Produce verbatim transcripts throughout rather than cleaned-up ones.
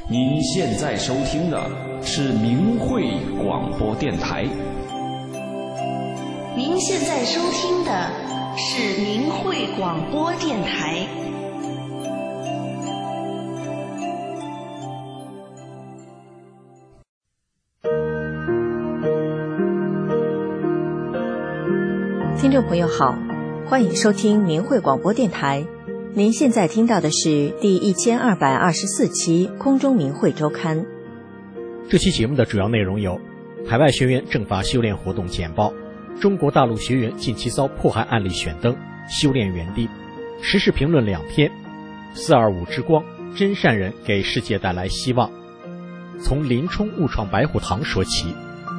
您现在收听的是明慧广播电台。 您现在收听的是明慧广播电台。 听众朋友好，欢迎收听明慧广播电台。您现在听到的是第一千二百二十四期空中明慧周刊。 这期节目的主要内容有：海外学员正法修炼活动简报，中国大陆学员近期遭迫害案例选灯，修炼园地，时事评论两篇，四二五之光，真善人给世界带来希望。从林冲误闯白虎堂说起。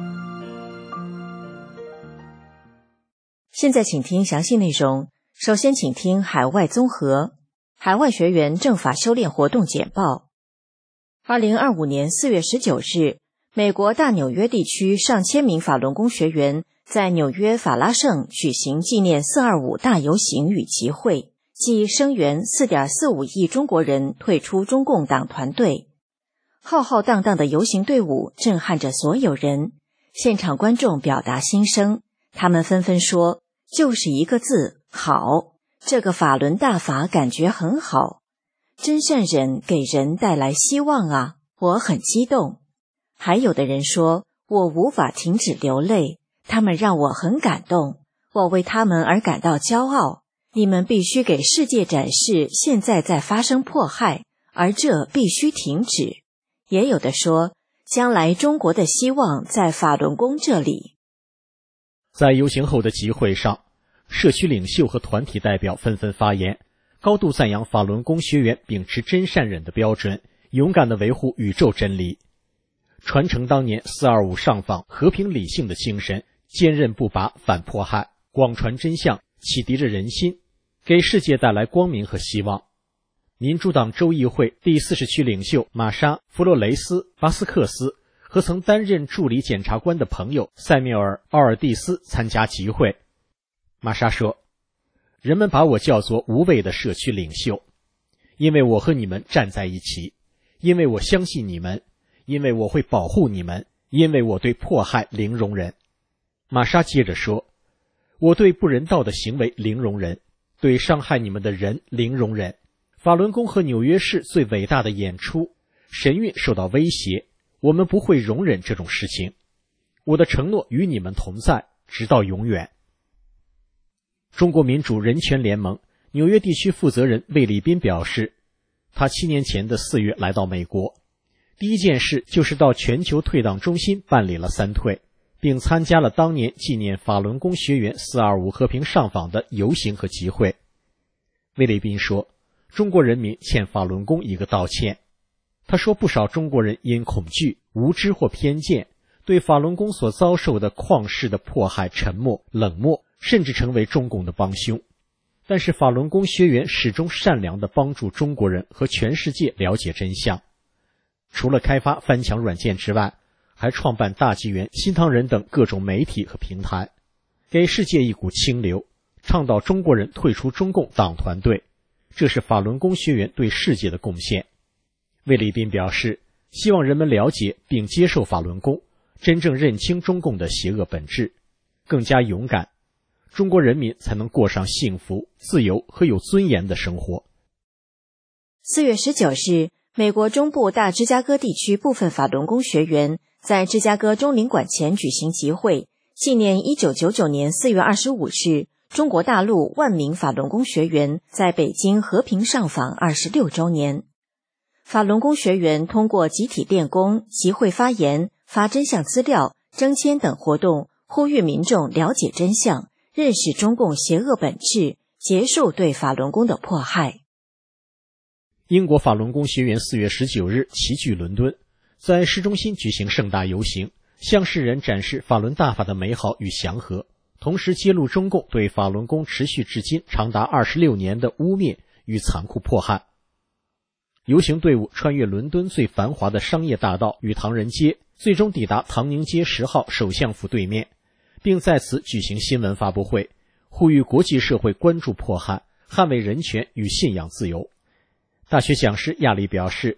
现在请听详细内容。首先请听海外综合，海外学员正法修炼活动简报。二零二五年四月十九日，美国大纽约地区上千名法轮功学员在纽约法拉盛举行纪念四二五大游行与集会，即声援 四点四五亿中国人退出中共党团队。浩浩荡荡的游行队伍震撼着所有人，现场观众表达心声，他们纷纷说，就是一个字，好，这个法轮大法感觉很好，真善忍给人带来希望啊，我很激动。还有的人说，我无法停止流泪，他们让我很感动，我为他们而感到骄傲，你们必须给世界展示现在在发生迫害，而这必须停止。也有的说，将来中国的希望在法轮功这里。 在游行后的集会上，社区领袖和团体代表纷纷发言，高度赞扬法轮功学员秉持真善忍的标准，勇敢地维护宇宙真理，传承当年四二五上访和平理性的精神，坚韧不拔反迫害，广传真相，启迪着人心，给世界带来光明和希望。民主党州议会第四十区领袖玛莎·弗洛雷斯·巴斯克斯和曾担任助理检察官的朋友塞缪尔·奥尔蒂斯参加集会。玛莎说，人们把我叫做无畏的社区领袖，因为我和你们站在一起，因为我相信你们，因为我会保护你们，因为我对迫害零容忍。玛莎接着说，我对不人道的行为零容忍，对伤害你们的人零容忍。法轮功和纽约市最伟大的演出神韵受到威胁，我们不会容忍这种事情。我的承诺与你们同在，直到永远。中国民主人权联盟纽约地区负责人魏立斌表示，他七年前的四月来到美国，第一件事就是到全球退党中心办理了三退，并参加了当年纪念法轮功学员四二五和平上访的游行和集会。魏立斌说，中国人民欠法轮功一个道歉。他说，不少中国人因恐惧、无知或偏见，对法轮功所遭受的旷世的迫害沉默、冷漠，甚至成为中共的帮凶。但是法轮功学员始终善良地帮助中国人和全世界了解真相。除了开发翻墙软件之外，还创办大纪元、新唐人等各种媒体和平台，给世界一股清流，倡导中国人退出中共党团队。这是法轮功学员对世界的贡献。魏立斌表示，希望人们了解并接受法轮功，真正认清中共的邪恶本质，更加勇敢，中国人民才能过上幸福、自由和有尊严的生活。 四月十九日，美国中部大芝加哥地区部分法轮功学员在芝加哥中领馆前举行集会，纪念一九九九年四月二十五日中国大陆万名法轮功学员在北京和平上访二十六周年。法轮功学员通过集体练功、集会发言、发真相资料、征签等活动，呼吁民众了解真相，认识中共邪恶本质，结束对法轮功的迫害。 英国法轮功学员四月十九日齐聚伦敦，在市中心举行盛大游行，向世人展示法轮大法的美好与祥和，同时揭露中共对法轮功持续至今长达二十六年的污蔑与残酷迫害。游行队伍穿越伦敦最繁华的商业大道与唐人街，最终抵达唐宁街十号首相府对面，并在此举行新闻发布会，呼吁国际社会关注迫害，捍卫人权与信仰自由。大学讲师亚里表示，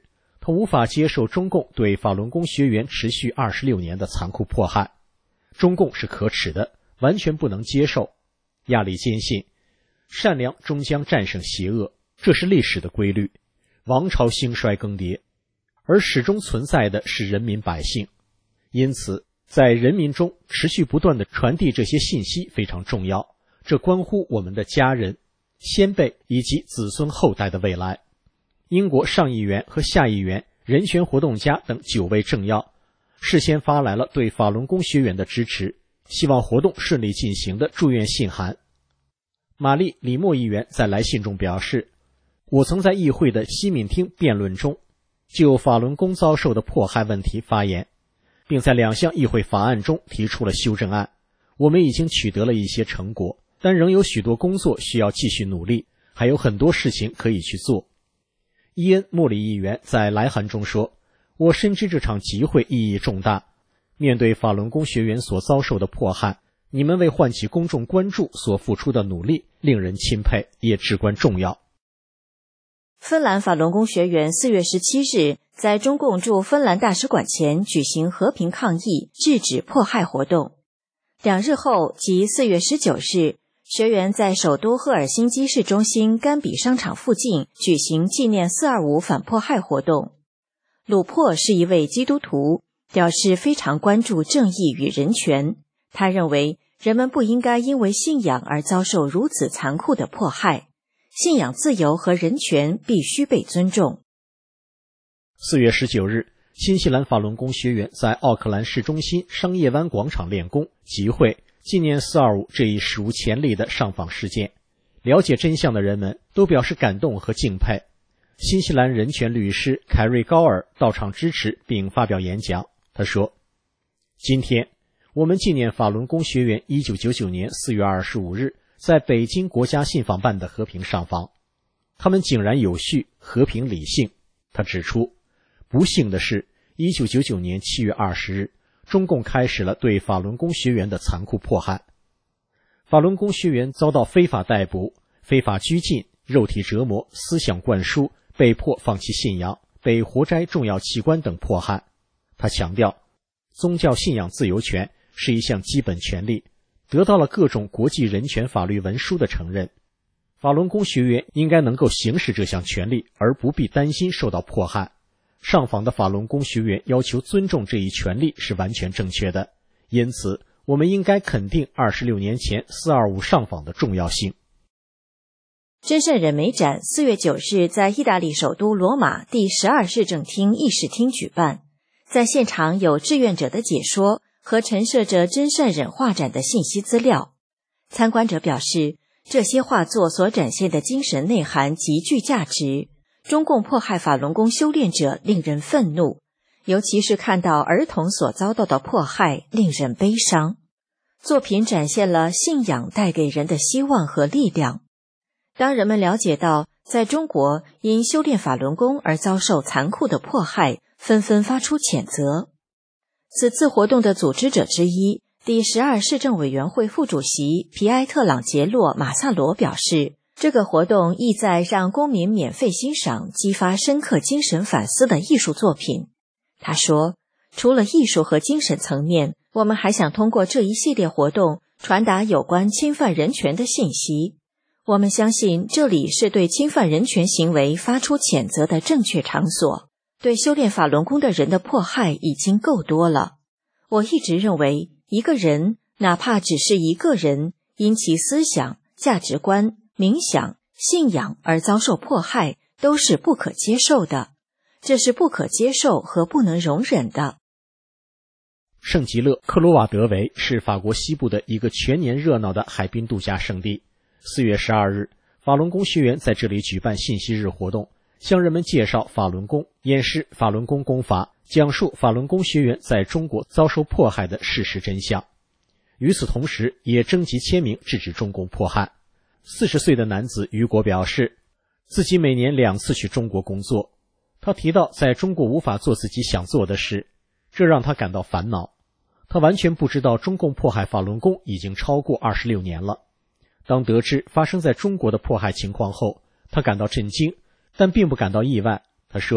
他无法接受中共对法轮功学员持续二十六年的残酷迫害。中共是可耻的，完全不能接受。亚里坚信，善良终将战胜邪恶，这是历史的规律。王朝兴衰更迭，而始终存在的是人民百姓。因此，在人民中持续不断地传递这些信息非常重要，这关乎我们的家人、先辈以及子孙后代的未来。英国上议员和下议员、人权活动家等九位政要事先发来了对法轮功学员的支持，希望活动顺利进行的祝愿信函。玛丽·李默议员在来信中表示，我曾在议会的西敏厅辩论中就法轮功遭受的迫害问题发言，并在两项议会法案中提出了修正案。我们已经取得了一些成果，但仍有许多工作需要继续努力，还有很多事情可以去做。伊恩·莫里议员在来函中说，我深知这场集会意义重大，面对法轮功学员所遭受的迫害，你们为唤起公众关注所付出的努力令人钦佩，也至关重要。 芬兰法轮功学员四月十七日在中共驻芬兰大使馆前举行和平抗议制止迫害活动。两日后，即四月十九日，学员在首都赫尔辛基市中心甘比商场附近举行纪念四二五反迫害活动。鲁珀是一位基督徒，表示非常关注正义与人权。他认为人们不应该因为信仰而遭受如此残酷的迫害，信仰自由和人权必须被尊重。 四月十九日，新西兰法轮功学员在奥克兰市中心商业湾广场练功集会，纪念四二五这一史无前例的上访事件。了解真相的人们都表示感动和敬佩。新西兰人权律师凯瑞·高尔到场支持并发表演讲。他说，今天我们纪念法轮功学员一九九九年四月二十五日在北京国家信访办的和平上访，他们井然有序，和平理性。他指出，不幸的是一九九九年七月二十日，中共开始了对法轮功学员的残酷迫害。法轮功学员遭到非法逮捕、非法拘禁、肉体折磨、思想灌输、被迫放弃信仰、被活摘重要器官等迫害。他强调，宗教信仰自由权是一项基本权利，得到了各种国际人权法律文书的承认。法轮功学员应该能够行使这项权利，而不必担心受到迫害。上访的法轮功学员要求尊重这一权利是完全正确的，因此我们应该肯定二十六年前四二五上访的重要性。 真善忍美展四月九日在意大利首都罗马第十二市政厅议事厅举办，在现场有志愿者的解说和陈设着真善忍画展的信息资料。参观者表示，这些画作所展现的精神内涵极具价值。中共迫害法轮功修炼者令人愤怒，尤其是看到儿童所遭到的迫害，令人悲伤。作品展现了信仰带给人的希望和力量。当人们了解到在中国因修炼法轮功而遭受残酷的迫害，纷纷发出谴责。此次活动的组织者之一，第十二市政委员会副主席皮埃特朗杰洛马萨罗表示，这个活动意在让公民免费欣赏激发深刻精神反思的艺术作品。他说，除了艺术和精神层面，我们还想通过这一系列活动传达有关侵犯人权的信息。我们相信这里是对侵犯人权行为发出谴责的正确场所。对修炼法轮功的人的迫害已经够多了。我一直认为，一个人，哪怕只是一个人，因其思想、价值观、冥想、信仰而遭受迫害，都是不可接受的。这是不可接受和不能容忍的。 圣吉勒克罗瓦德维是法国西部的一个全年热闹的海滨度假胜地。四月十二日，法轮功学员在这里举办信息日活动，向人们介绍法轮功，演示法轮功功法，讲述法轮功学员在中国遭受迫害的事实真相。与此同时，也征集签名制止中共迫害。四十岁的男子于国表示，自己每年两次去中国工作。他提到在中国无法做自己想做的事，这让他感到烦恼。他完全不知道中共迫害法轮功已经超过二十六年了。当得知发生在中国的迫害情况后，他感到震惊，但并不感到意外。他说，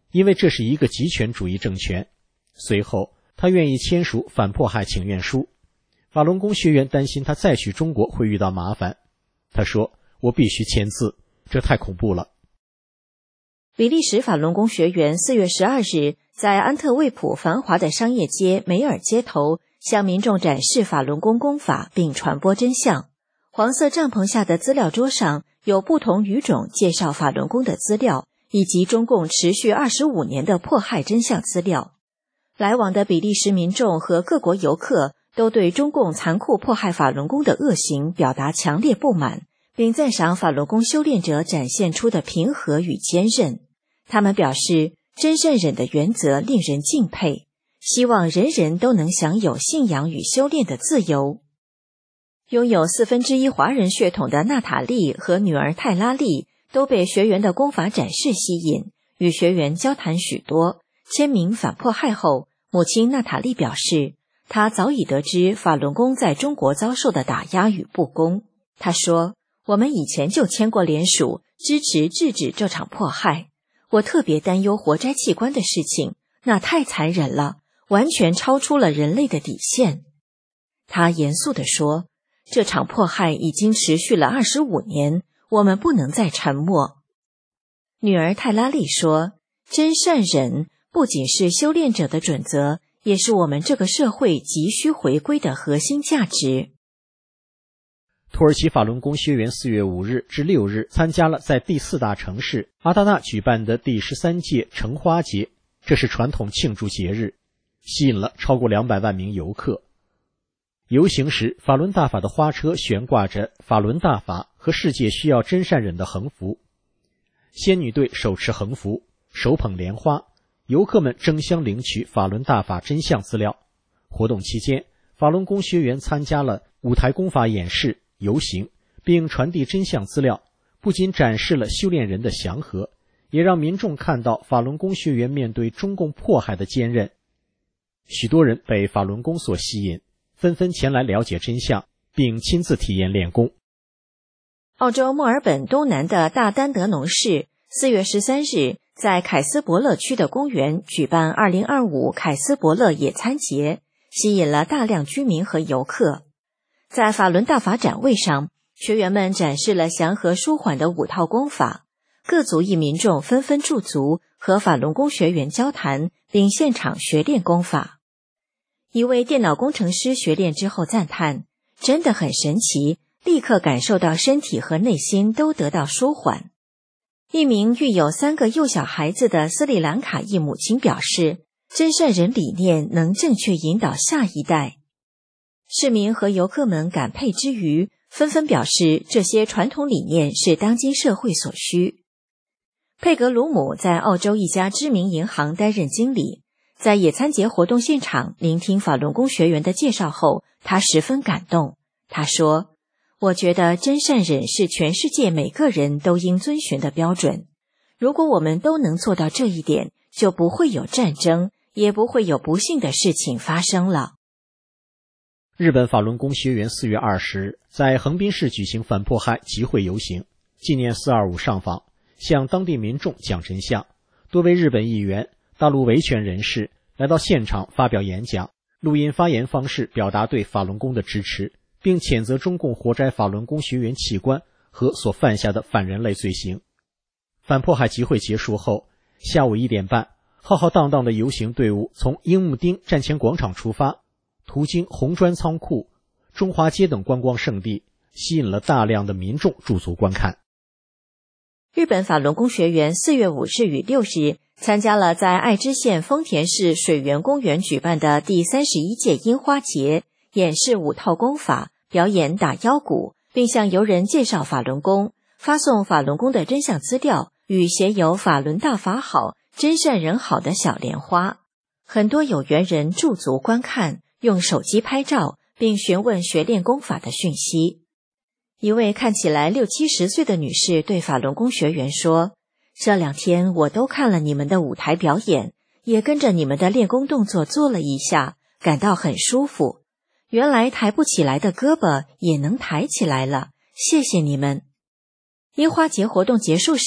因为这是一个极权主义政权。随后他愿意签署反迫害请愿书。法轮功学员担心他再去中国会遇到麻烦，他说，我必须签字，这太恐怖了。 比利时法轮功学员四月十二日在安特卫普繁华的商业街梅尔街头向民众展示法轮功功法并传播真相。黄色帐篷下的资料桌上有不同语种介绍法轮功的资料，以及中共持续二十五年的迫害真相资料。来往的比利时民众和各国游客都对中共残酷迫害法轮功的恶行表达强烈不满，并赞赏法轮功修炼者展现出的平和与坚韧。他们表示，真善忍的原则令人敬佩，希望人人都能享有信仰与修炼的自由。拥有四分之一华人血统的娜塔莉和女儿泰拉莉都被学员的功法展示吸引，与学员交谈许多，签名反迫害后，母亲娜塔莉表示，她早已得知法轮功在中国遭受的打压与不公。她说，我们以前就签过联署，支持制止这场迫害。我特别担忧活摘器官的事情，那太残忍了，完全超出了人类的底线。她严肃地说，这场迫害已经持续了二十五年，我们不能再沉默。女儿泰拉莉说，真善忍不仅是修炼者的准则，也是我们这个社会急需回归的核心价值。 土耳其法轮功学员四月五日至六日参加了在第四大城市阿达纳举办的第十三届橙花节，这是传统庆祝节日，吸引了超过两百万名游客。游行时，法轮大法的花车悬挂着法轮大法和世界需要真善忍的横幅，仙女队手持横幅，手捧莲花，游客们争相领取法轮大法真相资料。活动期间，法轮功学员参加了舞台功法演示、游行，并传递真相资料，不仅展示了修炼人的祥和，也让民众看到法轮功学员面对中共迫害的坚韧。许多人被法轮功所吸引，纷纷前来了解真相，并亲自体验练功。 澳洲墨尔本东南的大丹德农市四月十三日在凯斯伯勒区的公园举办二零二五凯斯伯勒野餐节，吸引了大量居民和游客。在法轮大法展位上，学员们展示了祥和舒缓的五套功法，各族裔民众纷纷驻足和法轮功学员交谈，并现场学练功法。一位电脑工程师学练之后赞叹，真的很神奇，立刻感受到身体和内心都得到舒缓。一名育有三个幼小孩子的斯里兰卡裔母亲表示，真善忍理念能正确引导下一代。市民和游客们感佩之余，纷纷表示这些传统理念是当今社会所需。佩格鲁姆在澳洲一家知名银行担任经理，在野餐节活动现场聆听法轮功学员的介绍后，他十分感动。他说，我觉得真善忍是全世界每个人都应遵循的标准。如果我们都能做到这一点，就不会有战争，也不会有不幸的事情发生了。 日本法轮功学员四月二十日在横滨市举行反迫害集会游行，纪念四二五上访，向当地民众讲真相。多位日本议员、大陆维权人士来到现场发表演讲，录音发言方式表达对法轮功的支持，并谴责中共活摘法轮功学员器官和所犯下的反人类罪行。反迫害集会结束后，下午一点半，浩浩荡荡的游行队伍从樱木町站前广场出发，途经红砖仓库、中华街等观光胜地，吸引了大量的民众驻足观看。 日本法轮功学员四月五日与六日参加了在爱知县丰田市水源公园举办的第三十一届樱花节，演示五套功法，表演打腰鼓，并向游人介绍法轮功，发送法轮功的真相资料与写有法轮大法好、真善人好的小莲花。很多有缘人驻足观看，用手机拍照，并询问学练功法的讯息。一位看起来六七十岁的女士对法轮功学员说，这两天我都看了你们的舞台表演，也跟着你们的练功动作做了一下，感到很舒服。原来抬不起来的胳膊也能抬起来了，谢谢你们。樱花节活动结束时，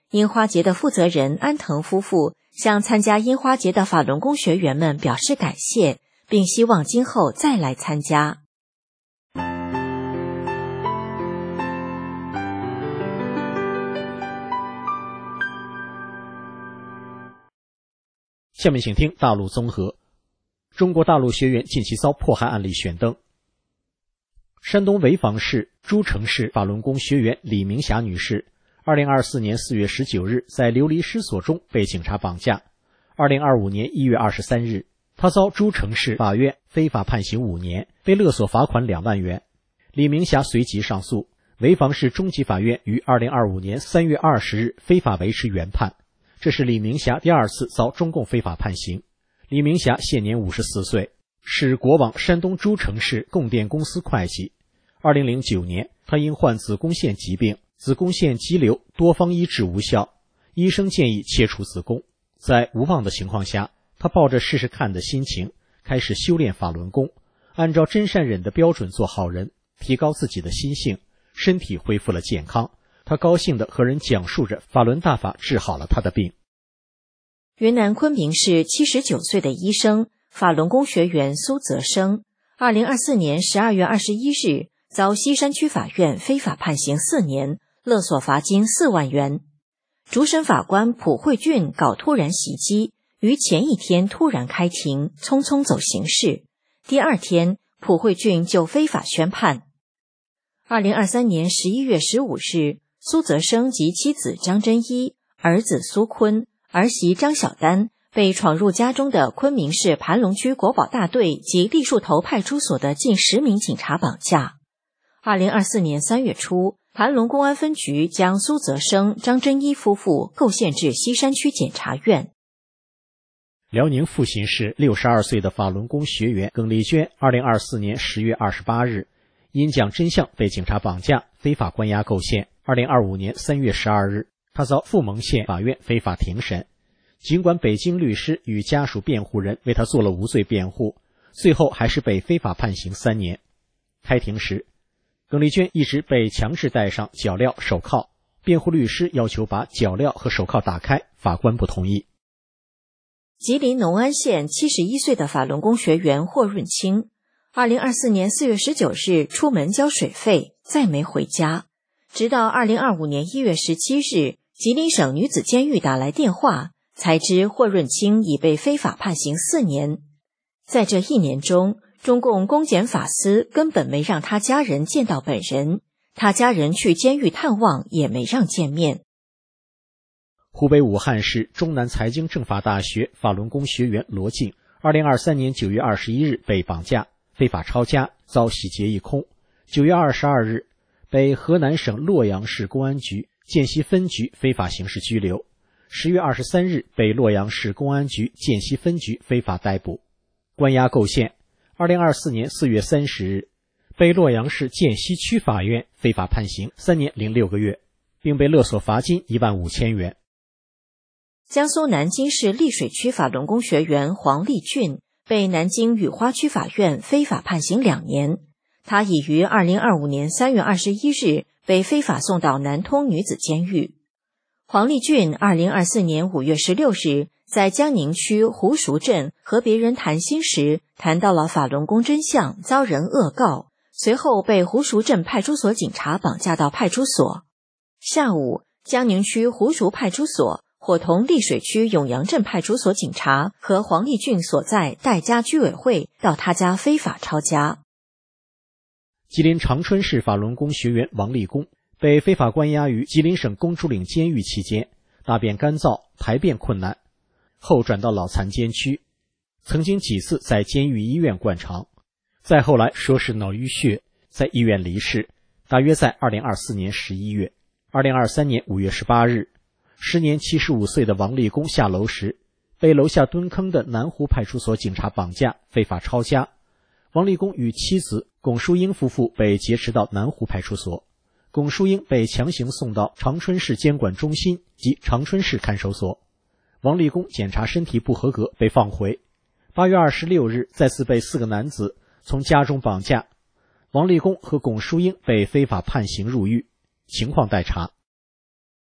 樱花节的负责人安藤夫妇向参加樱花节的法轮功学员们表示感谢，并希望今后再来参加。 下面请听大陆综合。中国大陆学员近期遭迫害案例选登。山东潍坊市诸城市法轮功学员李明霞女士，二零二四年四月十九日在流离失所中被警察绑架。二零二五年一月二十三日，她遭诸城市法院非法判刑五年，被勒索罚款两万元。李明霞随即上诉，潍坊市中级法院于二零二五年三月二十日非法维持原判。这是李明霞第二次遭中共非法判刑。李明霞现年五十四岁，是国网山东诸城市供电公司会计。二零零九年，她因患子宫腺疾病，子宫腺肌瘤多方医治无效，医生建议切除子宫。在无望的情况下，她抱着试试看的心情，开始修炼法轮功，按照真善忍的标准做好人，提高自己的心性，身体恢复了健康。她高兴地和人讲述着法轮大法治好了她的病。 云南昆明市七十九岁的医生法轮功学员苏泽生，二零二四年十二月二十一日遭西山区法院非法判刑四年，勒索罚金四万元。主审法官蒲慧俊搞突然袭击，于前一天突然开庭，匆匆走刑事。第二天，蒲慧俊就非法宣判。二零二三年十一月十五日，苏泽生及妻子张真一、儿子苏坤、儿媳张小丹被闯入家中的昆明市盘龙区国保大队及栗树头派出所的近十名警察绑架。二零二四年三月初，盘龙公安分局将苏泽生、张真一夫妇构陷至西山区检察院。 辽宁阜新市六十二岁的法轮功学员耿丽娟，二零二四年十月二十八日因讲真相被警察绑架，非法关押构陷。二零二五年三月十二日，他遭阜蒙县法院非法庭审。尽管北京律师与家属辩护人为他做了无罪辩护，最后还是被非法判刑三年。开庭时，耿丽娟一直被强制戴上脚镣手铐，辩护律师要求把脚镣和手铐打开，法官不同意。 吉林农安县七十一岁的法轮功学员霍润清，二零二四年四月十九日出门交水费，再没回家。直到二零二五年一月十七日，吉林省女子监狱打来电话，才知霍润清已被非法判刑四年。在这一年中，中共公检法司根本没让他家人见到本人，他家人去监狱探望也没让见面。 湖北武汉市中南财经政法大学法轮功学员罗静，二零二三年九月二十一日被绑架，非法抄家，遭洗劫一空。九月二十二日，被河南省洛阳市公安局涧西分局非法刑事拘留。十月二十三日，被洛阳市公安局涧西分局非法逮捕，关押构陷。二零二四年四月三十日，被洛阳市涧西区法院非法判刑三年零六个月，并被勒索罚金一万五千元。 江苏南京市溧水区法轮功学员黄立俊被南京雨花区法院非法判刑两年，他已于二零二五年三月二十一日被非法送到南通女子监狱。黄立俊二零二四年五月十六日在江宁区湖熟镇和别人谈心时，谈到了法轮功真相，遭人恶告，随后被湖熟镇派出所警察绑架到派出所。下午，江宁区湖熟派出所伙同溧水区永阳镇派出所警察和黄立俊所在戴家居委会到他家非法抄家。 吉林长春市法轮功学员王立功被非法关押于吉林省公主岭监狱期间，大便干燥，排便困难，后转到老残监区，曾经几次在监狱医院灌肠，再后来说是脑淤血，在医院离世，大约在二零二四年十一月。二零二三年五月十八日，时年七十五岁的王立功下楼时，被楼下蹲坑的南湖派出所警察绑架，非法抄家。王立功与妻子龚淑英夫妇被劫持到南湖派出所，龚淑英被强行送到长春市监管中心及长春市看守所。王立功检查身体不合格，被放回。八月二十六日，再次被四个男子从家中绑架，王立功和龚淑英被非法判刑入狱，情况待查。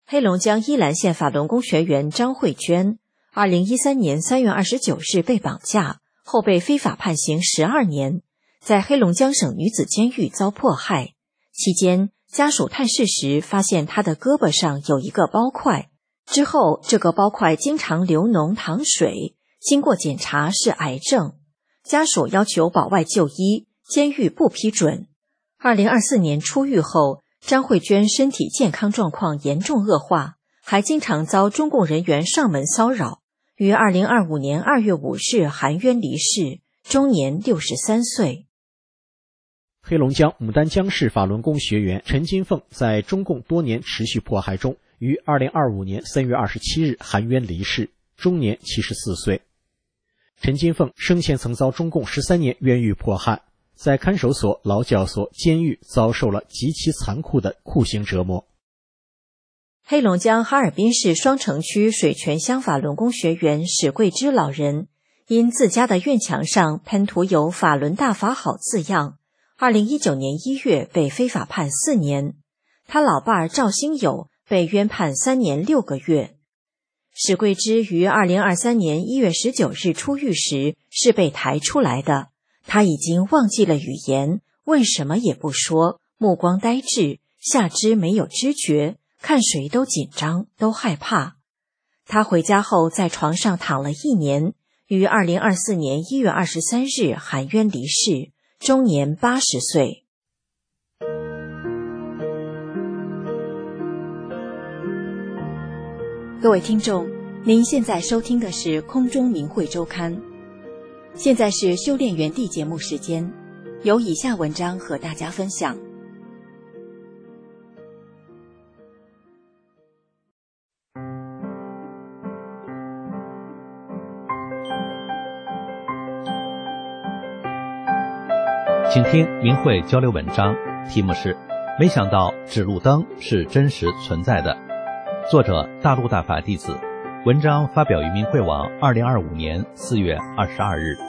黑龙江依兰县法轮功学员张慧娟，二零一三年三月二十九日被绑架，后被非法判刑十二年，在黑龙江省女子监狱遭迫害。期间，家属探视时发现她的胳膊上有一个包块，之后这个包块经常流脓淌水，经过检查是癌症。家属要求保外就医，监狱不批准。二零二四年出狱后，张慧娟身体健康状况严重恶化，还经常遭中共人员上门骚扰，于二零二五年二月五日含冤离世，终年六十三岁。 黑龙江牡丹江市法轮功学员陈金凤在中共多年持续迫害中，于二零二五年三月二十七日含冤离世，终年七十四岁。陈金凤生前曾遭中共十三年冤狱迫害，在看守所、劳教所、监狱遭受了极其残酷的酷刑折磨。 黑龙江哈尔滨市双城区水泉乡法轮功学员史桂芝老人，因自家的院墙上喷涂有法轮大法好字样，二零一九年一月被非法判四年。他老伴儿赵兴友被冤判三年六个月。史桂芝于二零二三年一月十九日出狱时是被抬出来的，他已经忘记了语言，问什么也不说，目光呆滞，下肢没有知觉，看谁都紧张，都害怕。他回家后在床上躺了一年，于二零二四年一月二十三日含冤离世，终年八十岁。各位听众，您现在收听的是空中明慧周刊，现在是修炼园地节目时间，有以下文章和大家分享。 请听明慧交流文章，题目是没想到指路灯是真实存在的，作者大陆大法弟子，文章发表于明慧网二零二五年四月二十二日。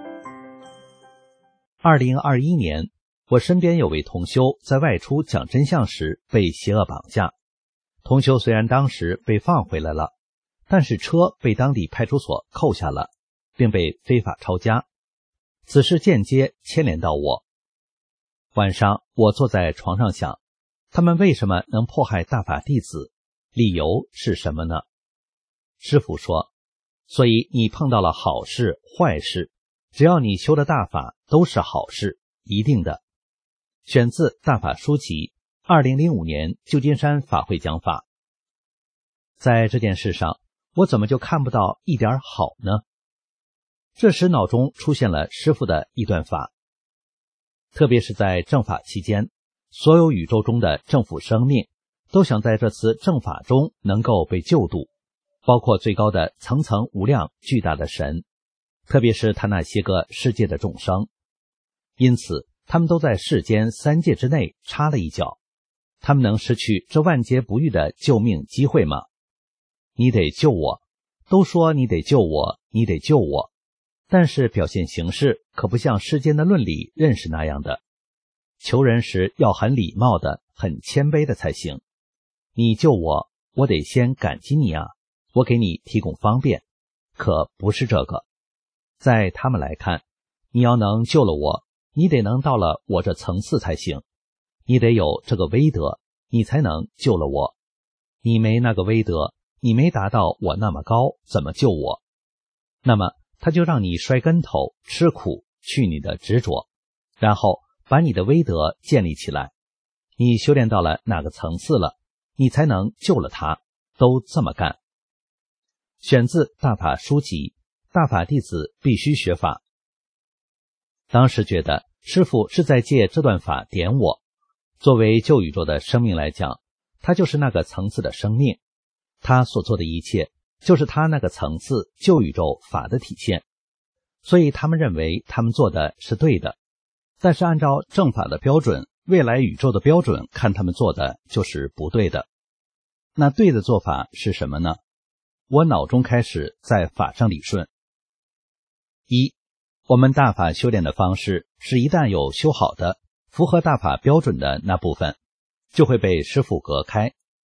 二零二一年，我身边有位同修在外出讲真相时被邪恶绑架，同修虽然当时被放回来了，但是车被当地派出所扣下了，并被非法抄家。此事间接牵连到我。晚上我坐在床上想，他们为什么能迫害大法弟子？理由是什么呢？师父说，所以你碰到了好事坏事，只要你修了大法都是好事，一定的。选自大法书籍二零零五年旧金山法会讲法。在这件事上，我怎么就看不到一点好呢？这时脑中出现了师父的一段法，特别是在正法期间，所有宇宙中的正负生命都想在这次正法中能够被救度，包括最高的层层无量巨大的神，特别是他那些个世界的众生。因此他们都在世间三界之内插了一脚，他们能失去这万劫不遇的救命机会吗？你得救我，都说你得救我，你得救我，但是表现形式可不像世间的论理认识那样的，求人时要很礼貌的，很谦卑的才行。你救我，我得先感激你啊，我给你提供方便，可不是这个。在他们来看，你要能救了我，你得能到了我这层次才行，你得有这个威德，你才能救了我。你没那个威德，你没达到我那么高，怎么救我？那么他就让你摔跟头，吃苦，去你的执着，然后把你的威德建立起来。你修炼到了哪个层次了，你才能救了他，都这么干。选自大法书籍，大法弟子必须学法。当时觉得师父是在借这段法点我，作为旧宇宙的生命来讲，他就是那个层次的生命，他所做的一切就是他那个层次旧宇宙法的体现，所以他们认为他们做的是对的，但是按照正法的标准，未来宇宙的标准看他们做的就是不对的。那对的做法是什么呢？我脑中开始在法上理顺。一，我们大法修炼的方式是一旦有修好的符合大法标准的那部分，就会被师父隔开。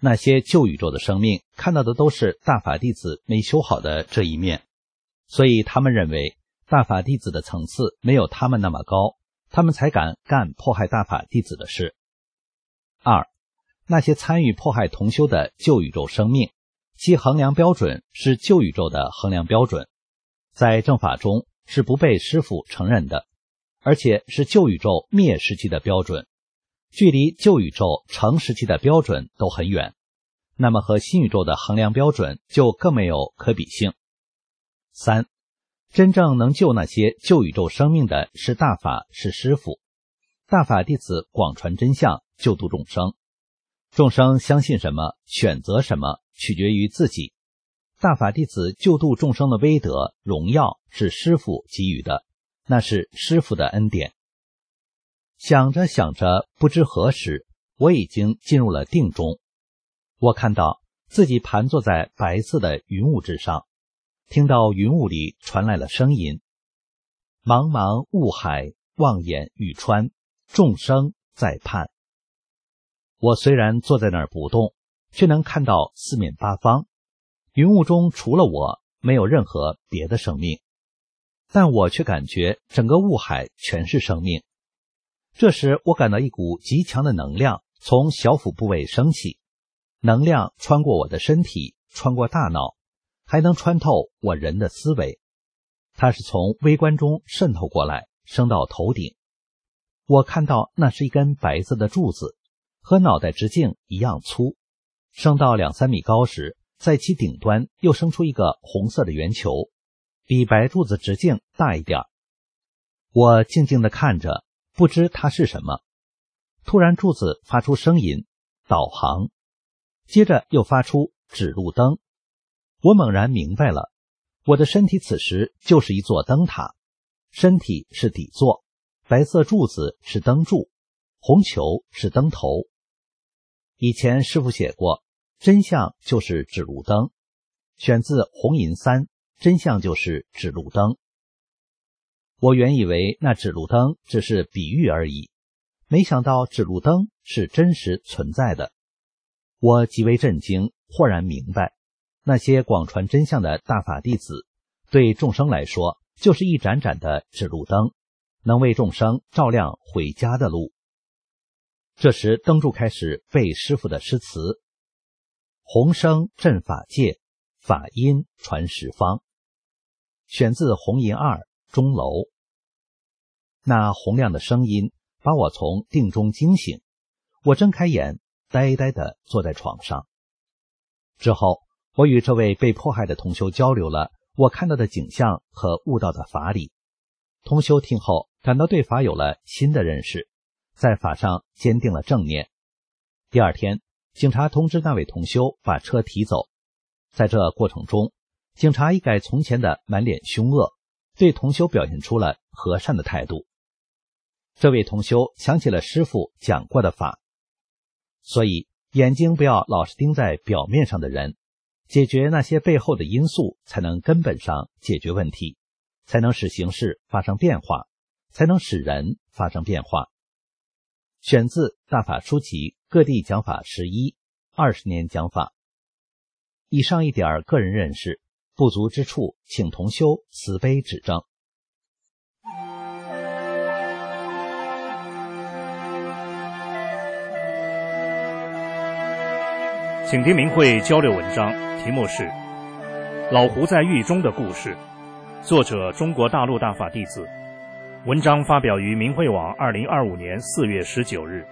那些旧宇宙的生命看到的都是大法弟子没修好的这一面，所以他们认为大法弟子的层次没有他们那么高，他们才敢干迫害大法弟子的事。二，那些参与迫害同修的旧宇宙生命，其衡量标准是旧宇宙的衡量标准，在正法中是不被师父承认的，而且是旧宇宙灭时期的标准，距离旧宇宙成时期的标准都很远，那么和新宇宙的衡量标准就更没有可比性。三，真正能救那些旧宇宙生命的是大法，是师父。大法弟子广传真相，救度众生。众生相信什么，选择什么，取决于自己。大法弟子救度众生的威德、荣耀是师父给予的，那是师父的恩典。想着想着，不知何时，我已经进入了定中。我看到自己盘坐在白色的云雾之上，听到云雾里传来了声音：茫茫雾海，望眼欲穿，众生在盼。我虽然坐在那儿不动，却能看到四面八方，云雾中除了我，没有任何别的生命，但我却感觉整个雾海全是生命。这时我感到一股极强的能量从小腹部位升起，能量穿过我的身体，穿过大脑，还能穿透我人的思维。它是从微观中渗透过来，升到头顶。我看到那是一根白色的柱子，和脑袋直径一样粗，升到两三米高时，在其顶端又生出一个红色的圆球，比白柱子直径大一点。我静静地看着，不知它是什么。突然柱子发出声音，导航，接着又发出指路灯。我猛然明白了，我的身体此时就是一座灯塔，身体是底座，白色柱子是灯柱，红球是灯头。以前师父写过，真相就是指路灯，选自红银三，真相就是指路灯。我原以为那指路灯只是比喻而已，没想到指路灯是真实存在的。我极为震惊，豁然明白，那些广传真相的大法弟子，对众生来说就是一盏盏的指路灯，能为众生照亮回家的路。这时灯柱开始背师父的诗词：红声震法界，法音传十方。选自红银二钟楼。那洪亮的声音把我从定中惊醒，我睁开眼，呆呆地坐在床上。之后我与这位被迫害的同修交流了我看到的景象和悟到的法理。同修听后感到对法有了新的认识，在法上坚定了正念。第二天，警察通知那位同修把车提走。在这过程中，警察一改从前的满脸凶恶，对同修表现出了和善的态度。这位同修想起了师父讲过的法，所以眼睛不要老是盯在表面上的人，解决那些背后的因素，才能根本上解决问题，才能使形势发生变化，才能使人发生变化。选自大法书籍各地讲法十一，二十年讲法。以上一点个人认识，不足之处请同修慈悲指正。 请听明慧交流文章，题目是《老胡在狱中的故事》，作者中国大陆大法弟子。文章发表于明慧网二零二五年四月十九日。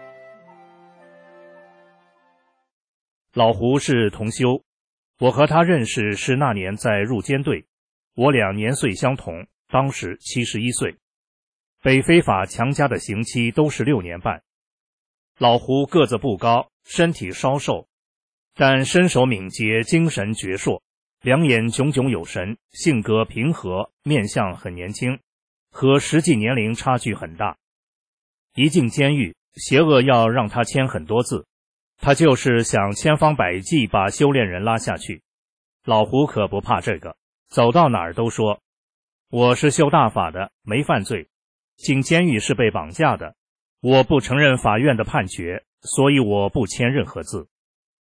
老胡是同修，我和他认识是那年在入监队，我俩年岁相同，当时七十一岁，被非法强加的刑期都是六年半。老胡个子不高，身体稍瘦，但身手敏捷，精神矍铄，两眼炯炯有神，性格平和，面相很年轻，和实际年龄差距很大。一进监狱，邪恶要让他签很多字，他就是想千方百计把修炼人拉下去。老胡可不怕这个，走到哪儿都说，我是修大法的，没犯罪，进监狱是被绑架的，我不承认法院的判决，所以我不签任何字。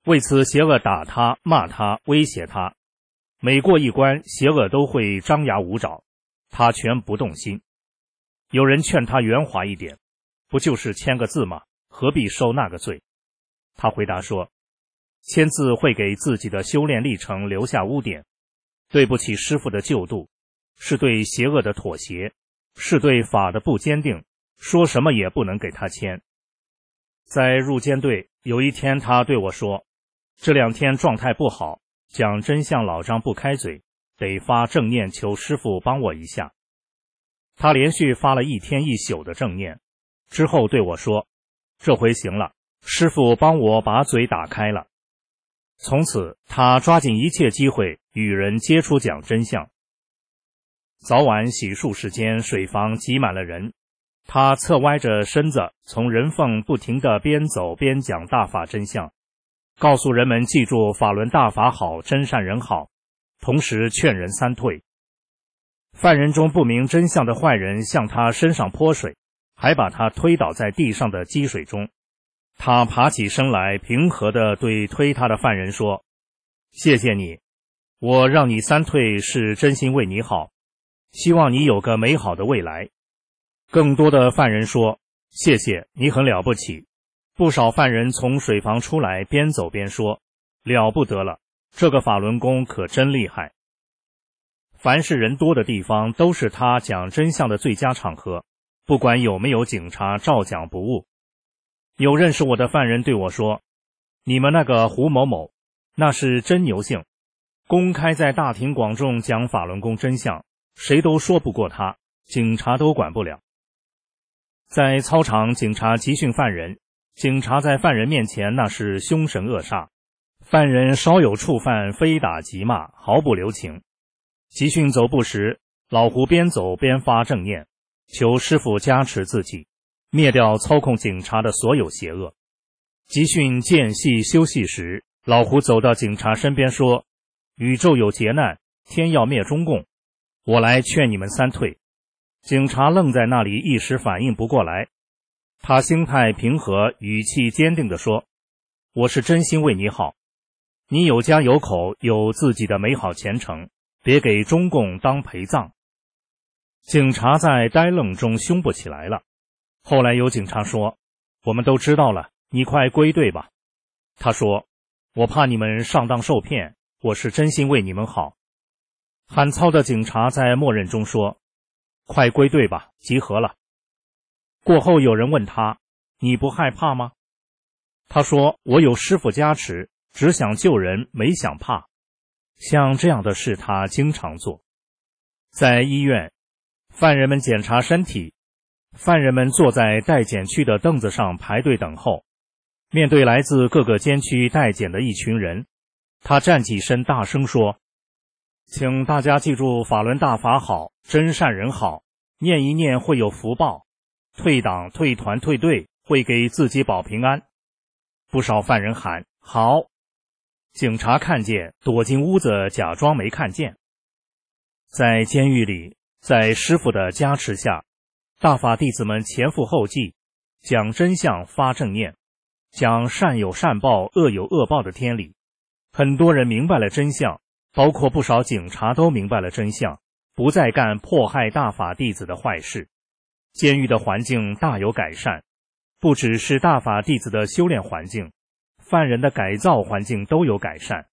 为此邪恶打他、骂他、威胁他。每过一关，邪恶都会张牙舞爪，他全不动心。有人劝他圆滑一点，不就是签个字吗？何必受那个罪？他回答说，签字会给自己的修炼历程留下污点，对不起师父的救度，是对邪恶的妥协，是对法的不坚定，说什么也不能给他签。在入监队，有一天他对我说，这两天状态不好，讲真相老张不开嘴，得发正念求师父帮我一下。他连续发了一天一宿的正念，之后对我说，这回行了，师父帮我把嘴打开了。从此他抓紧一切机会与人接触讲真相。早晚洗漱时间，水房挤满了人，他侧歪着身子从人缝不停地边走边讲大法真相，告诉人们记住法轮大法好，真善人好，同时劝人三退。犯人中不明真相的坏人向他身上泼水，还把他推倒在地上的积水中。他爬起身来，平和地对推他的犯人说，谢谢你，我让你三退是真心为你好，希望你有个美好的未来。更多的犯人说，谢谢，你很了不起。不少犯人从水房出来，边走边说，了不得了，这个法轮功可真厉害。凡是人多的地方，都是他讲真相的最佳场合，不管有没有警察，照讲不误。有认识我的犯人对我说，你们那个胡某某，那是真牛性，公开在大庭广众讲法轮功真相，谁都说不过他，警察都管不了。在操场，警察集训犯人，警察在犯人面前那是凶神恶煞，犯人稍有触犯，非打即骂，毫不留情。集训走步时，老胡边走边发正念，求师父加持自己，灭掉操控警察的所有邪恶。集训间隙休息时，老胡走到警察身边说，宇宙有劫难，天要灭中共，我来劝你们三退。警察愣在那里，一时反应不过来。他心态平和，语气坚定地说，我是真心为你好，你有家有口，有自己的美好前程，别给中共当陪葬。警察在呆愣中凶不起来了。后来有警察说，我们都知道了，你快归队吧。他说，我怕你们上当受骗，我是真心为你们好。喊操的警察在默认中说，快归队吧，集合了。过后有人问他，你不害怕吗？他说，我有师父加持，只想救人，没想怕。像这样的事他经常做。在医院，犯人们检查身体，犯人们坐在待检区的凳子上排队等候。面对来自各个监区待检的一群人，他站起身大声说，请大家记住法轮大法好，真善人好，念一念会有福报，退党退团退队会给自己保平安。不少犯人喊好，警察看见，躲进屋子假装没看见。在监狱里，在师父的加持下，大法弟子们前赴后继，讲真相发正念，讲善有善报，恶有恶报的天理。很多人明白了真相，包括不少警察都明白了真相，不再干迫害大法弟子的坏事。监狱的环境大有改善，不只是大法弟子的修炼环境，犯人的改造环境都有改善。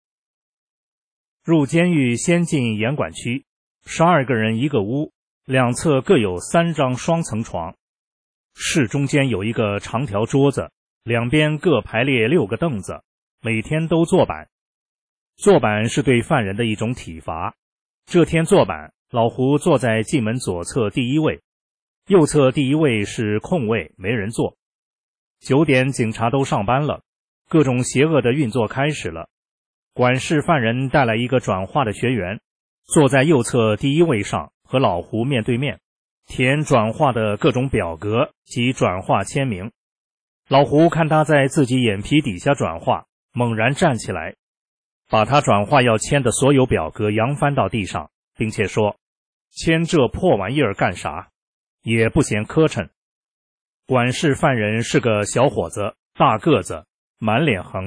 入监狱先进严管区，十二个人一个屋，两侧各有三张双层床，室中间有一个长条桌子，两边各排列六个凳子，每天都坐板。坐板是对犯人的一种体罚。这天坐板，老胡坐在进门左侧第一位，右侧第一位是空位，没人坐。九点警察都上班了，各种邪恶的运作开始了。管事犯人带来一个转化的学员，坐在右侧第一位上，和老胡面对面，填转化的各种表格及转化签名。老胡看他在自己眼皮底下转化，猛然站起来，把他转化要签的所有表格扬翻到地上，并且说，签这破玩意儿干啥？也不嫌磕碜。管事犯人是个小伙子，大个子，满脸横肉，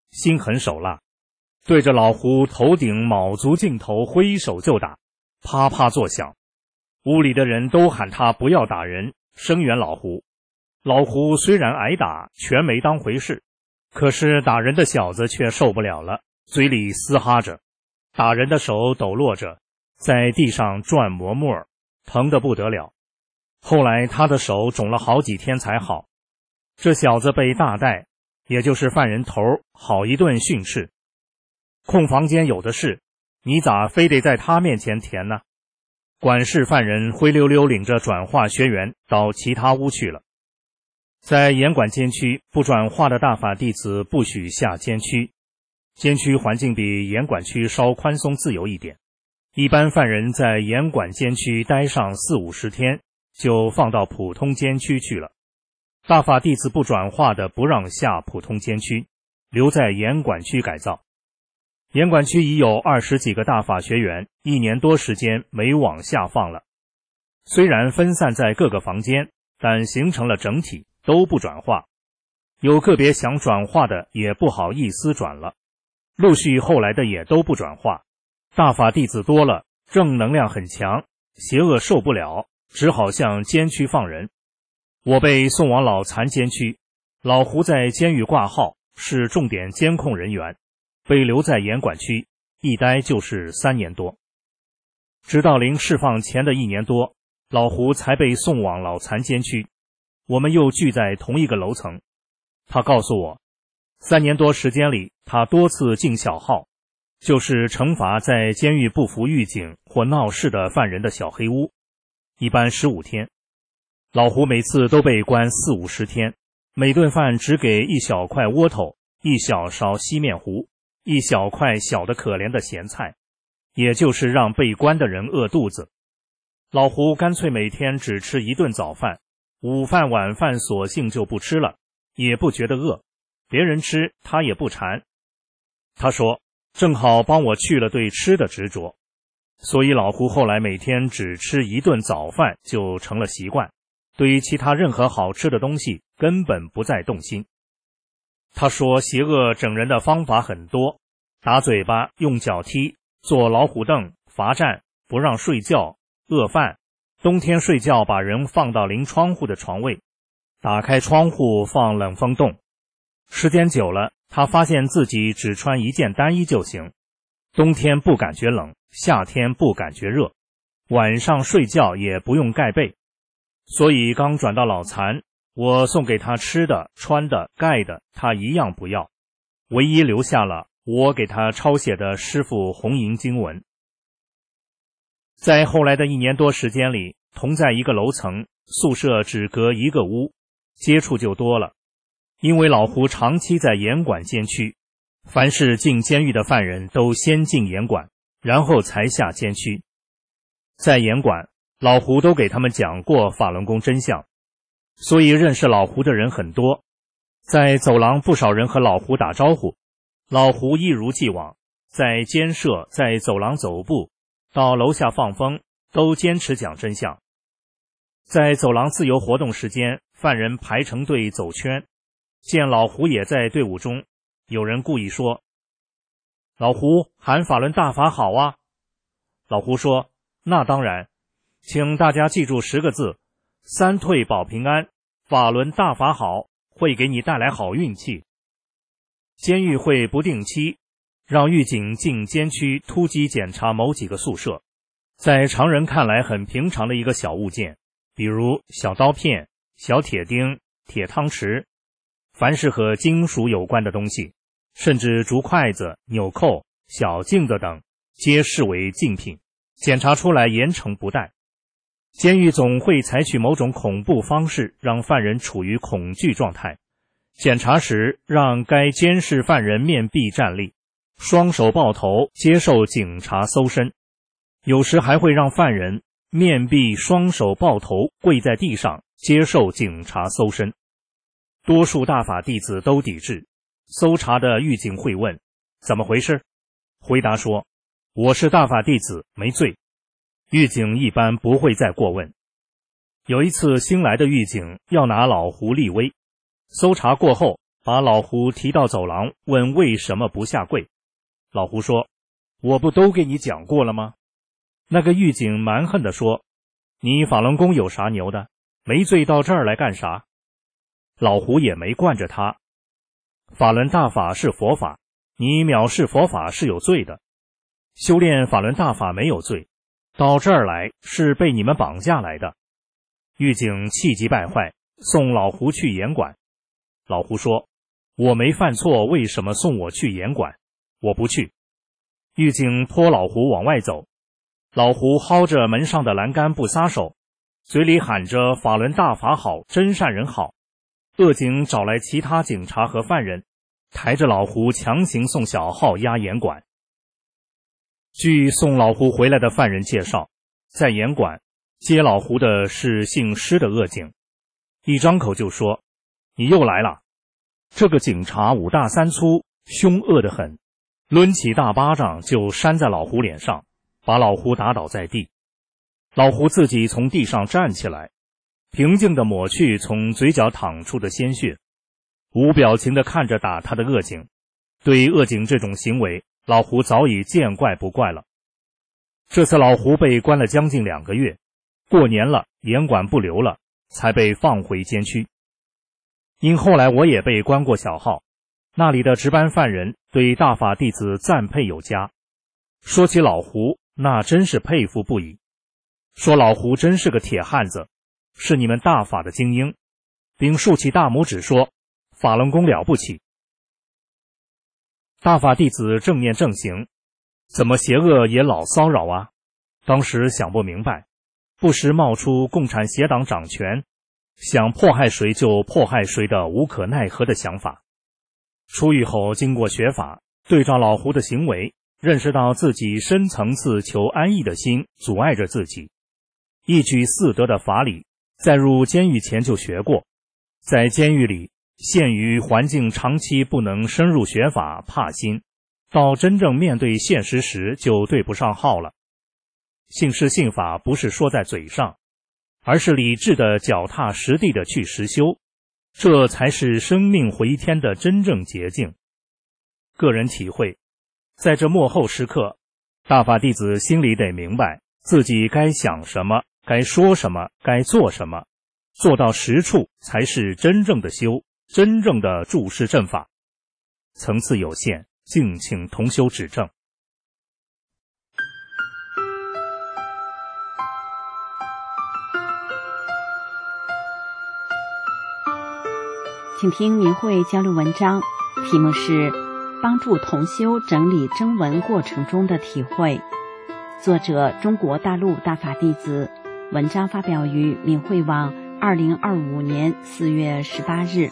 心狠手辣，对着老胡头顶卯足劲头挥手就打，啪啪作响。屋里的人都喊他不要打人，声援老胡。老胡虽然挨打，全没当回事，可是打人的小子却受不了了，嘴里嘶哈着，打人的手抖落着，在地上转磨沫，疼得不得了。后来他的手肿了好几天才好。这小子被大代，也就是犯人头，好一顿训斥。空房间有的是，你咋非得在他面前填呢？管事犯人灰溜溜领着转化学员到其他屋去了。在严管监区，不转化的大法弟子不许下监区。监区环境比严管区稍宽松自由一点，一般犯人在严管监区待上四五十天，就放到普通监区去了。大法弟子不转化的不让下普通监区，留在严管区改造。严管区已有二十几个大法学员，一年多时间没往下放了。虽然分散在各个房间，但形成了整体，都不转化。有个别想转化的也不好意思转了，陆续后来的也都不转化。大法弟子多了，正能量很强，邪恶受不了，只好向监区放人。我被送往老残监区，老胡在监狱挂号，是重点监控人员，被留在严管区，一待就是三年多。直到临释放前的一年多，老胡才被送往老残监区，我们又聚在同一个楼层。他告诉我，三年多时间里，他多次进小号，就是惩罚在监狱不服狱警或闹事的犯人的小黑屋，一般十五天。老胡每次都被关四五十天，每顿饭只给一小块窝头，一小勺稀面糊，一小块小的可怜的咸菜，也就是让被关的人饿肚子。老胡干脆每天只吃一顿早饭，午饭晚饭索性就不吃了，也不觉得饿，别人吃他也不馋。他说正好帮我去了对吃的执着，所以老胡后来每天只吃一顿早饭就成了习惯，对于其他任何好吃的东西根本不再动心。他说邪恶整人的方法很多，打嘴巴，用脚踢，坐老虎凳，罚站，不让睡觉，饿饭，冬天睡觉把人放到临窗户的床位，打开窗户放冷风洞。时间久了，他发现自己只穿一件单衣就行，冬天不感觉冷，夏天不感觉热，晚上睡觉也不用盖被。所以刚转到老残，我送给他吃的、穿的、盖的，他一样不要，唯一留下了我给他抄写的师父红银经文。在后来的一年多时间里，同在一个楼层，宿舍只隔一个屋，接触就多了。因为老胡长期在严管监区，凡是进监狱的犯人都先进严管，然后才下监区。在严管，老胡都给他们讲过法轮功真相，所以认识老胡的人很多。在走廊不少人和老胡打招呼，老胡一如既往，在监舍，在走廊走步，到楼下放风，都坚持讲真相。在走廊自由活动时间，犯人排成队走圈，见老胡也在队伍中，有人故意说，老胡喊法轮大法好啊。老胡说，那当然，请大家记住十个字，三退保平安，法轮大法好，会给你带来好运气。监狱会不定期让狱警进监区突击检查某几个宿舍，在常人看来很平常的一个小物件，比如小刀片、小铁钉、铁汤匙，凡是和金属有关的东西，甚至竹筷子、纽扣、小镜子等，皆视为禁品，检查出来严惩不贷。监狱总会采取某种恐怖方式，让犯人处于恐惧状态。检查时，让该监视犯人面壁站立，双手抱头，接受警察搜身。有时还会让犯人面壁双手抱头，跪在地上，接受警察搜身。多数大法弟子都抵制。搜查的狱警会问，怎么回事？回答说，我是大法弟子，没罪。狱警一般不会再过问。有一次新来的狱警要拿老胡立威，搜查过后， 把老胡提到走廊，问为什么不下跪。老胡说：我不都给你讲过了吗？那个狱警蛮横地说：你法轮功有啥牛的？没罪到这儿来干啥？老胡也没惯着他。法轮大法是佛法，你藐视佛法是有罪的。修炼法轮大法没有罪，到这儿来是被你们绑架来的。狱警气急败坏，送老胡去严管。老胡说：我没犯错，为什么送我去严管？我不去。狱警拖老胡往外走，老胡薅着门上的栏杆不撒手，嘴里喊着法轮大法好，真善人好。恶警找来其他警察和犯人，抬着老胡强行送小号押严管。据送老胡回来的犯人介绍，在严管接老胡的是姓施的恶警，一张口就说：你又来了。这个警察五大三粗，凶恶得很，抡起大巴掌就扇在老胡脸上，把老胡打倒在地。老胡自己从地上站起来，平静地抹去从嘴角淌出的鲜血，无表情地看着打他的恶警。对恶警这种行为，老胡早已见怪不怪了。这次老胡被关了将近两个月，过年了，严管不留了，才被放回监区。因后来我也被关过小号，那里的值班犯人对大法弟子赞佩有加。说起老胡，那真是佩服不已，说老胡真是个铁汉子，是你们大法的精英，并竖起大拇指说法轮功了不起。大法弟子正念正行，怎么邪恶也老骚扰啊？当时想不明白，不时冒出共产邪党掌权，想迫害谁就迫害谁的无可奈何的想法。出狱后经过学法，对照老胡的行为，认识到自己深层次求安逸的心阻碍着自己。一举四得的法理，在入监狱前就学过，在监狱里限于环境长期不能深入学法，怕心，到真正面对现实时就对不上号了。信师信法不是说在嘴上，而是理智的脚踏实地的去实修，这才是生命回天的真正捷径。个人体会，在这末后时刻，大法弟子心里得明白自己该想什么，该说什么，该做什么，做到实处才是真正的修，真正的注释正法。层次有限，敬请同修指正。 请听明慧交流文章，题目是帮助同修整理征文过程中的体会，作者中国大陆大法弟子，文章发表于明慧网二零二五年四月十八日。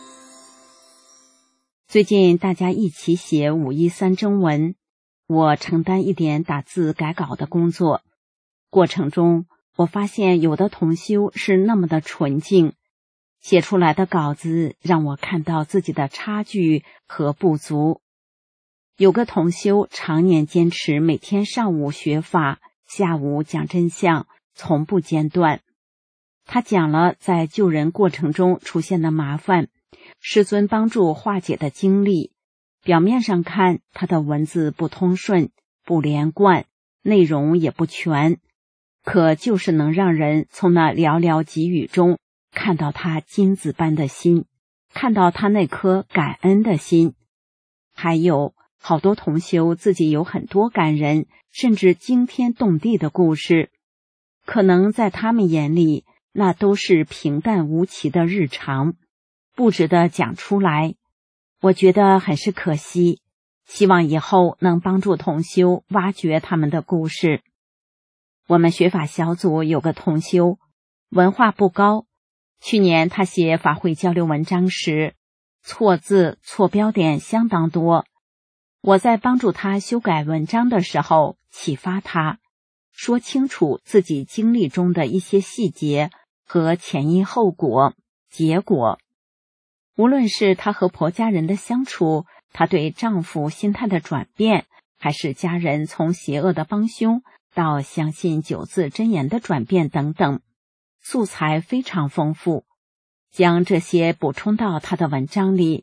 最近大家一起写五一三征文，我承担一点打字改稿的工作，过程中我发现有的同修是那么的纯净，写出来的稿子让我看到自己的差距和不足。有个同修常年坚持每天上午学法，下午讲真相，从不间断。他讲了在救人过程中出现的麻烦，师尊帮助化解的经历。表面上看，他的文字不通顺，不连贯，内容也不全，可就是能让人从那寥寥几语中看到他金子般的心，看到他那颗感恩的心。还有好多同修自己有很多感人甚至惊天动地的故事，可能在他们眼里那都是平淡无奇的日常，不值得讲出来。我觉得很是可惜，希望以后能帮助同修挖掘他们的故事。我们学法小组有个同修文化不高，去年他写法会交流文章时，错字错标点相当多。我在帮助他修改文章的时候，启发他说清楚自己经历中的一些细节和前因后果、结果。无论是她和婆家人的相处，她对丈夫心态的转变，还是家人从邪恶的帮凶到相信九字真言的转变等等，素材非常丰富。将这些补充到她的文章里，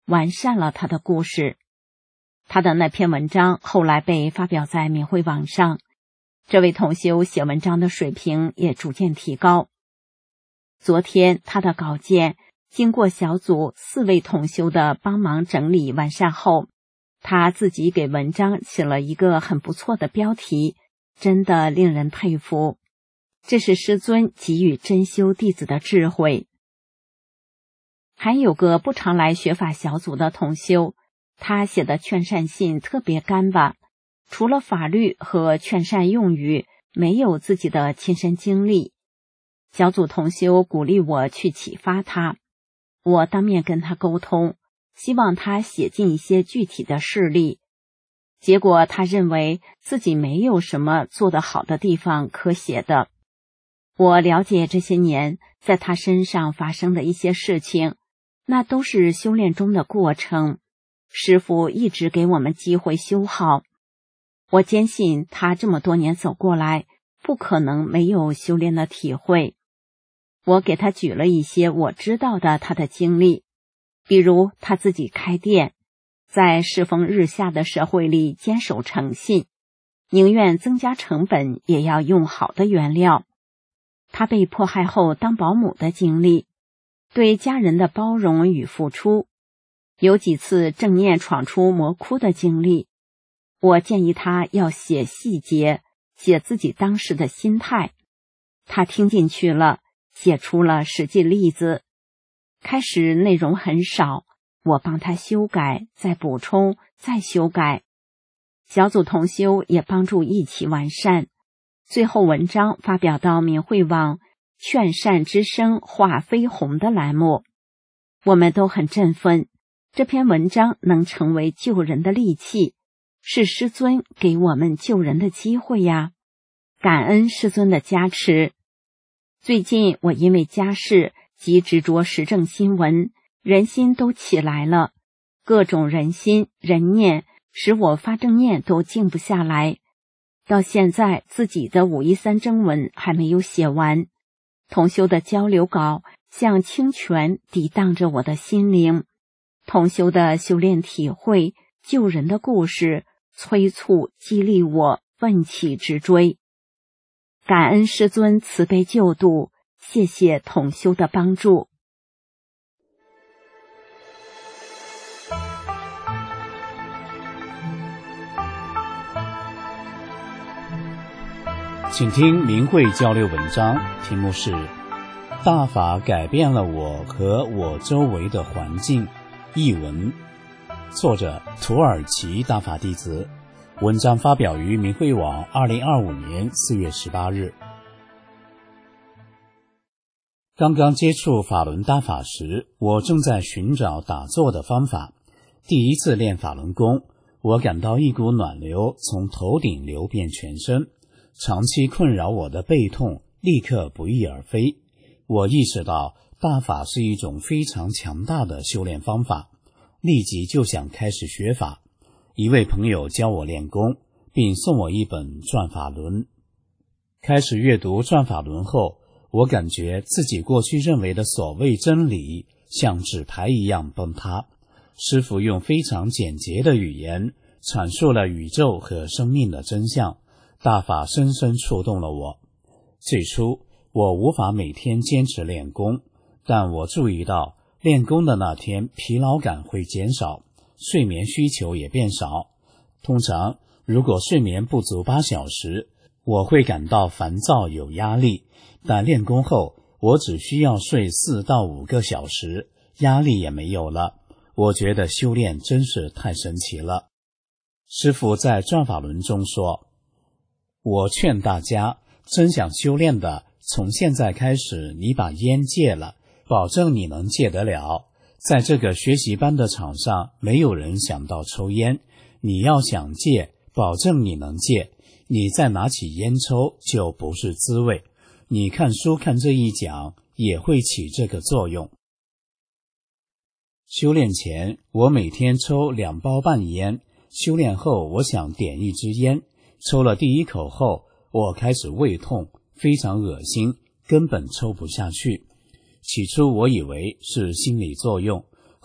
完善了他的故事。他的那篇文章后来被发表在明慧网上，这位同修写文章的水平也逐渐提高。昨天他的稿件经过小组四位同修的帮忙整理完善后，他自己给文章起了一个很不错的标题，真的令人佩服。这是师尊给予真修弟子的智慧。还有个不常来学法小组的同修，他写的劝善信特别干巴，除了法律和劝善用语，没有自己的亲身经历。小组同修鼓励我去启发他，我当面跟他沟通，希望他写进一些具体的事例。结果他认为自己没有什么做得好的地方可写的。我了解这些年在他身上发生的一些事情，那都是修炼中的过程，师父一直给我们机会修好。我坚信他这么多年走过来，不可能没有修炼的体会。我给他举了一些我知道的他的经历，比如他自己开店，在世风日下的社会里坚守诚信，宁愿增加成本也要用好的原料。他被迫害后当保姆的经历，对家人的包容与付出，有几次正念闯出魔窟的经历。我建议他要写细节，写自己当时的心态。他听进去了，写出了实际例子。开始内容很少，我帮他修改，再补充，再修改。小组同修也帮助一起完善。最后文章发表到明慧网劝善之声化飞鸿的栏目，我们都很振奋，这篇文章能成为救人的利器，是师尊给我们救人的机会呀，感恩师尊的加持。最近我因为家事及执着时政新闻，人心都起来了，各种人心人念使我发正念都静不下来。到现在自己的五一三征文还没有写完，同修的交流稿像清泉涤荡着我的心灵，同修的修炼体会救人的故事催促激励我奋起直追。感恩师尊慈悲救度，谢谢同修的帮助。 请听明慧交流文章，题目是大法改变了我和我周围的环境，译文，作者土耳其大法弟子，文章发表于明慧网二零二五年四月十八日。刚刚接触法轮大法时，我正在寻找打坐的方法。第一次练法轮功，我感到一股暖流从头顶流遍全身，长期困扰我的背痛立刻不翼而飞。我意识到大法是一种非常强大的修炼方法，立即就想开始学法。一位朋友教我练功，并送我一本转法轮。开始阅读转法轮后，我感觉自己过去认为的所谓真理像纸牌一样崩塌。师父用非常简洁的语言阐述了宇宙和生命的真相，大法深深触动了我。最初我无法每天坚持练功，但我注意到练功的那天疲劳感会减少，睡眠需求也变少。通常如果睡眠不足八小时，我会感到烦躁有压力，但练功后我只需要睡四到五个小时，压力也没有了。我觉得修炼真是太神奇了。师父在转法轮中说，我劝大家真想修炼的，从现在开始你把烟戒了，保证你能戒得了。在这个学习班的场上，没有人想到抽烟，你要想戒，保证你能戒。你再拿起烟抽就不是滋味，你看书看这一讲也会起这个作用。修炼前我每天抽两包半烟，修炼后我想点一支烟，抽了第一口后我开始胃痛，非常恶心，根本抽不下去。起初我以为是心理作用，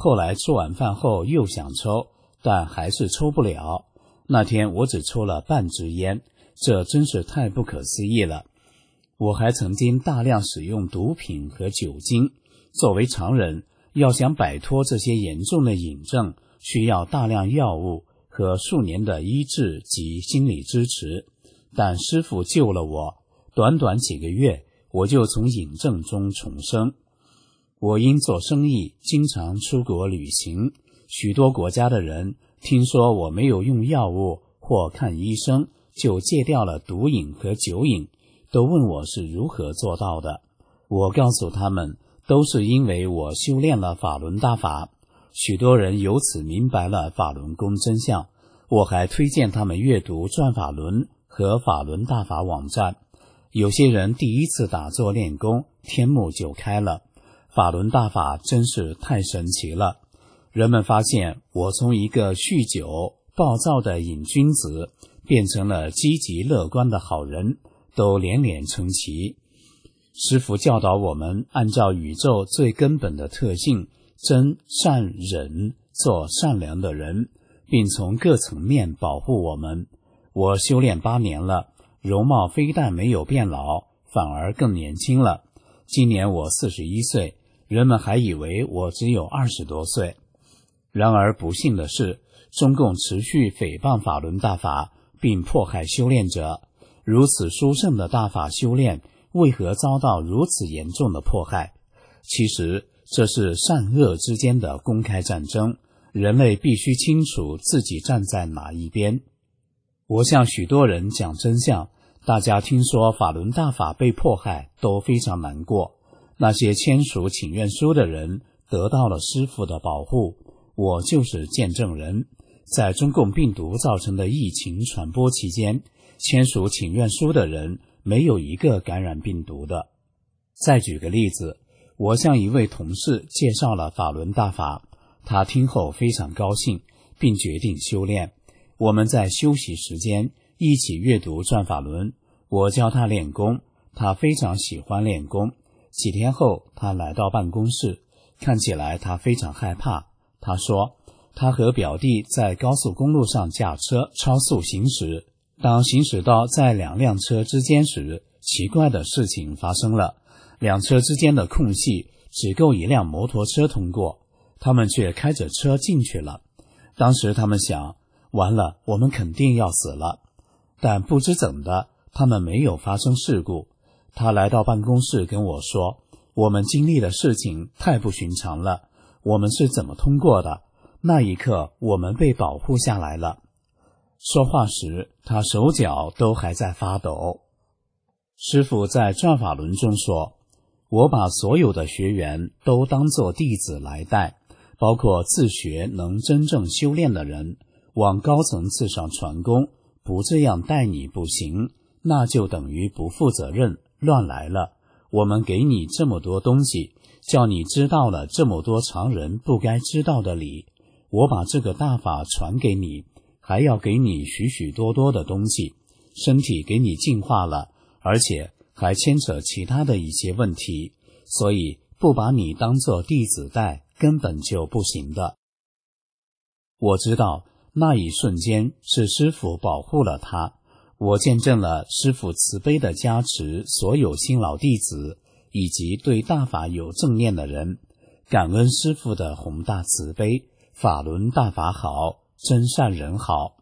后来吃晚饭后又想抽，但还是抽不了。那天我只抽了半支烟，这真是太不可思议了。我还曾经大量使用毒品和酒精，作为常人，要想摆脱这些严重的瘾症，需要大量药物和数年的医治及心理支持。但师父救了我，短短几个月，我就从瘾症中重生。我因做生意，经常出国旅行，许多国家的人听说我没有用药物或看医生，就戒掉了毒瘾和酒瘾，都问我是如何做到的。我告诉他们，都是因为我修炼了法轮大法。许多人由此明白了法轮功真相。我还推荐他们阅读转法轮和法轮大法网站。有些人第一次打坐练功，天目就开了。法轮大法真是太神奇了。人们发现我从一个酗酒暴躁的瘾君子变成了积极乐观的好人，都连连称奇。师父教导我们按照宇宙最根本的特性，真善忍，做善良的人，并从各层面保护我们。我修炼八年了，容貌非但没有变老，反而更年轻了。今年我四十一岁，人们还以为我只有二十多岁。然而不幸的是，中共持续诽谤法轮大法，并迫害修炼者。如此殊胜的大法修炼，为何遭到如此严重的迫害？其实这是善恶之间的公开战争，人类必须清楚自己站在哪一边。我向许多人讲真相，大家听说法轮大法被迫害，都非常难过。那些签署请愿书的人得到了师父的保护，我就是见证人。在中共病毒造成的疫情传播期间，签署请愿书的人没有一个感染病毒的。再举个例子，我向一位同事介绍了法轮大法，他听后非常高兴，并决定修炼。我们在休息时间一起阅读转法轮，我教他练功，他非常喜欢练功。几天后，他来到办公室，看起来他非常害怕。他说，他和表弟在高速公路上驾车超速行驶，当行驶到在两辆车之间时，奇怪的事情发生了，两车之间的空隙只够一辆摩托车通过，他们却开着车进去了。当时他们想，完了，我们肯定要死了。但不知怎的，他们没有发生事故。他来到办公室跟我说，我们经历的事情太不寻常了，我们是怎么通过的？那一刻，我们被保护下来了。说话时，他手脚都还在发抖。师父在转法轮中说，我把所有的学员都当作弟子来带，包括自学能真正修炼的人，往高层次上传功，不这样带你不行，那就等于不负责任，乱来了。我们给你这么多东西，叫你知道了这么多常人不该知道的理，我把这个大法传给你，还要给你许许多多的东西，身体给你净化了，而且还牵扯其他的一些问题，所以不把你当作弟子带根本就不行的。我知道那一瞬间是师父保护了他，我见证了师父慈悲的加持所有新老弟子以及对大法有正念的人，感恩师父的宏大慈悲，法轮大法好，真善人好。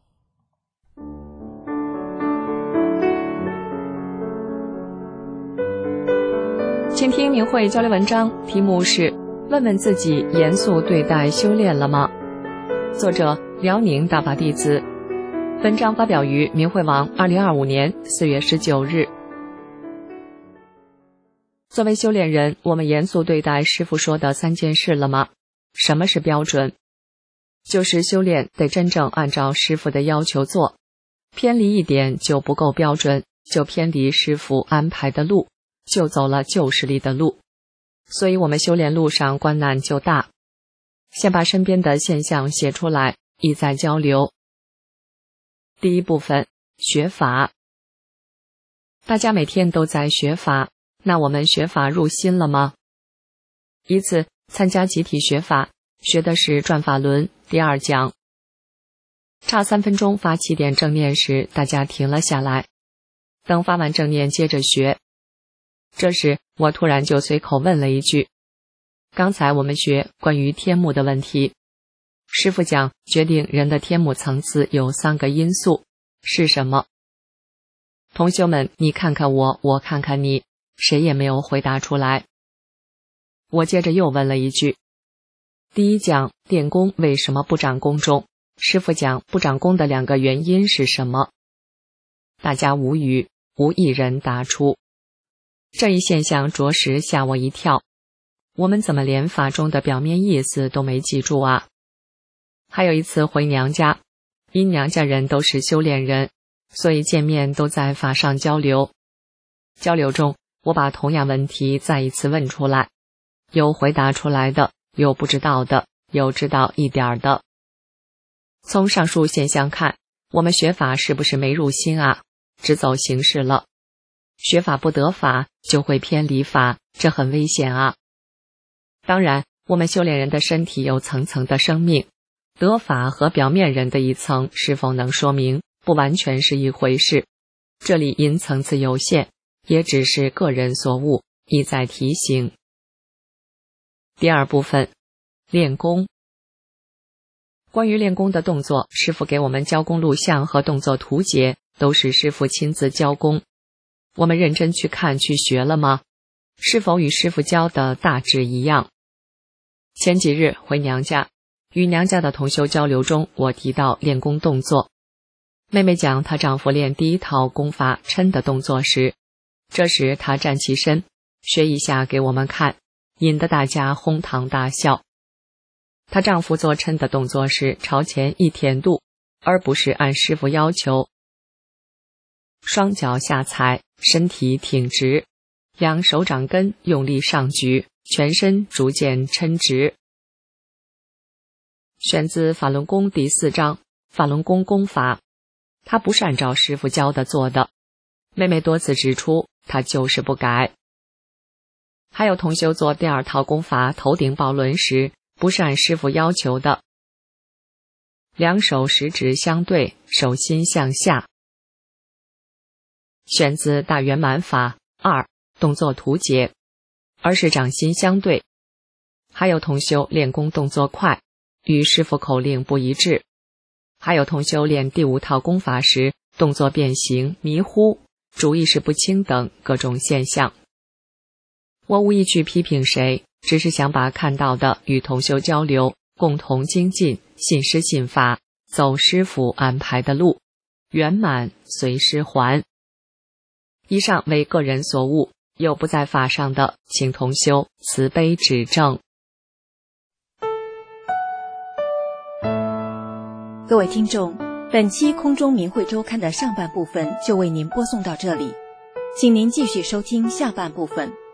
请听明慧交流文章，题目是问问自己严肃对待修炼了吗？作者辽宁大法弟子，文章发表于明慧网二零二五年四月十九日。作为修炼人，我们严肃对待师父说的三件事了吗？什么是标准？就是修炼得真正按照师父的要求做，偏离一点就不够标准，就偏离师父安排的路，就走了旧势力的路。所以我们修炼路上关难就大。先把身边的现象写出来，意在交流。第一部分，学法。大家每天都在学法，那我们学法入心了吗？一次参加集体学法， 学的是转法轮第二讲。差三分钟发起点正念时，大家停了下来，等发完正念接着学。这时我突然就随口问了一句，刚才我们学关于天目的问题，师父讲决定人的天目层次有三个因素，是什么？同学们，你看看我，我看看你，谁也没有回答出来。我接着又问了一句，第一讲练功为什么不长功中，师父讲不长功的两个原因是什么？大家无语，无一人答出。这一现象着实吓我一跳，我们怎么连法中的表面意思都没记住啊？还有一次回娘家，因娘家人都是修炼人，所以见面都在法上交流。交流中，我把同样问题再一次问出来，有回答出来的，有不知道的，有知道一点的。从上述现象看，我们学法是不是没入心啊？只走形式了。学法不得法，就会偏离法，这很危险啊。当然，我们修炼人的身体有层层的生命，得法和表面人的一层是否能说明，不完全是一回事。这里因层次有限，也只是个人所悟，意在提醒。第二部分，练功。关于练功的动作，师父给我们教功录像和动作图解，都是师父亲自教功。我们认真去看去学了吗？是否与师父教的大致一样？前几日回娘家，与娘家的同修交流中，我提到练功动作。妹妹讲她丈夫练第一套功法抻的动作时，这时她站起身，学一下给我们看，引得大家哄堂大笑。她丈夫做抻的动作时，朝前一舔肚，而不是按师父要求。双脚下踩，身体挺直，两手掌根用力上举，全身逐渐抻直。选自法轮功第四章，法轮功功法。他不是按照师父教的做的，妹妹多次指出，他就是不改。还有同修做第二套功法头顶抱轮时，不是按师父要求的。两手食指相对，手心向下。选自大圆满法二动作图解，而是掌心相对。还有同修练功动作快，与师父口令不一致。还有同修练第五套功法时，动作变形、迷糊、主意识不清等各种现象。我无意去批评谁，只是想把看到的与同修交流，共同精进，信师信法，走师父安排的路，圆满随师还。以上为个人所悟，有不在法上的，请同修慈悲指正。 各位听众，本期空中明慧周刊的上半部分就为您播送到这里，请您继续收听下半部分。